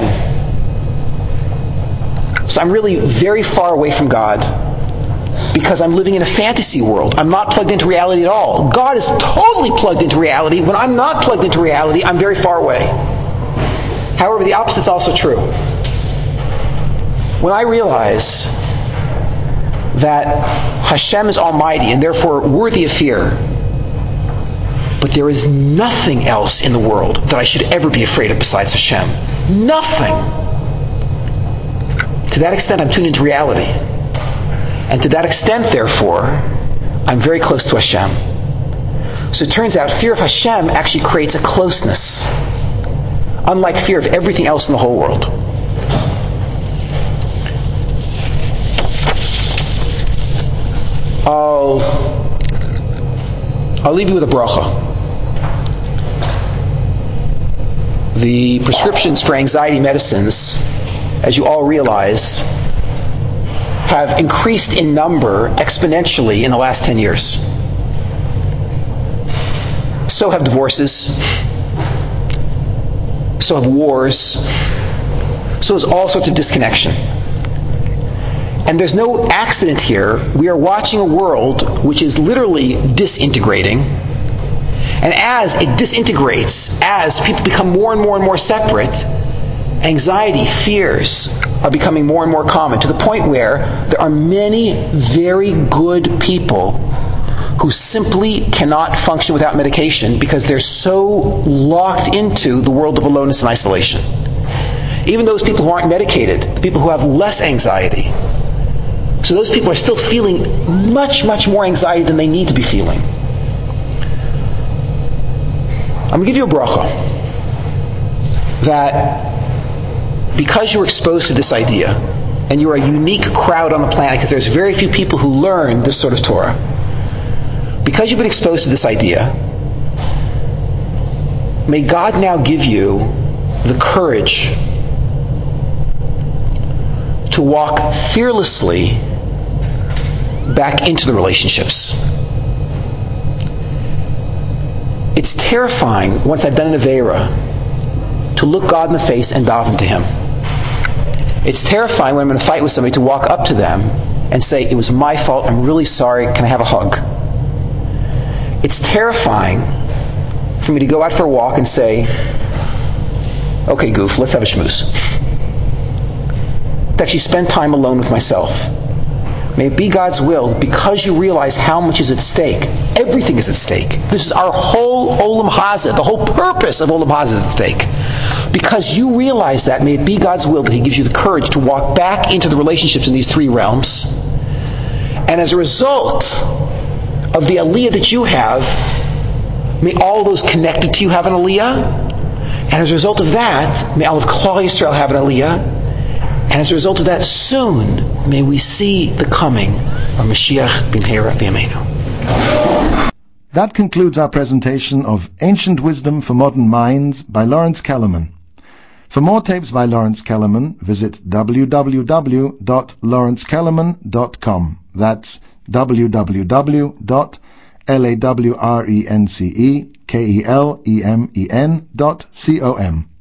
so I'm really very far away from God because I'm living in a fantasy world. I'm not plugged into reality at all. God is totally plugged into reality. When I'm not plugged into reality, I'm very far away. However, the opposite is also true. When I realize that Hashem is almighty and therefore worthy of fear, but there is nothing else in the world that I should ever be afraid of besides Hashem. Nothing. To that extent, I'm tuned into reality. And to that extent, therefore, I'm very close to Hashem. So it turns out fear of Hashem actually creates a closeness, unlike fear of everything else in the whole world. I'll leave you with a bracha. The prescriptions for anxiety medicines, as you all realize, have increased in number exponentially in the last 10 years. So have divorces. So have wars. So has all sorts of disconnection. And there's no accident here. We are watching a world which is literally disintegrating. And as it disintegrates, as people become more and more and more separate, anxiety, fears are becoming more and more common, to the point where there are many very good people who simply cannot function without medication because they're so locked into the world of aloneness and isolation. Even those people who aren't medicated, the people who have less anxiety. So those people are still feeling much, much more anxiety than they need to be feeling. I'm going to give you a bracha that because you're exposed to this idea, and you're a unique crowd on the planet, because there's very few people who learn this sort of Torah, because you've been exposed to this idea, may God now give you the courage to walk fearlessly back into the relationships. It's terrifying, once I've done an Aveira, to look God in the face and daven to Him. It's terrifying when I'm in a fight with somebody to walk up to them and say, it was my fault, I'm really sorry, can I have a hug? It's terrifying for me to go out for a walk and say, okay, goof, let's have a schmooze. To actually spend time alone with myself. May it be God's will, because you realize how much is at stake. Everything is at stake. This is our whole Olam Hazeh. The whole purpose of Olam Hazeh is at stake. Because you realize that, may it be God's will that He gives you the courage to walk back into the relationships in these three realms. And as a result of the aliyah that you have, may all those connected to you have an aliyah. And as a result of that, may all of Klal Yisrael have an aliyah. And as a result of that, soon may we see the coming of Mashiach b'mheira b'yameinu. That concludes our presentation of Ancient Wisdom for Modern Minds by Lawrence Kellerman. For more tapes by Lawrence Kellerman, visit www.lawrencekellerman.com. That's www.lawrencekellemen.com.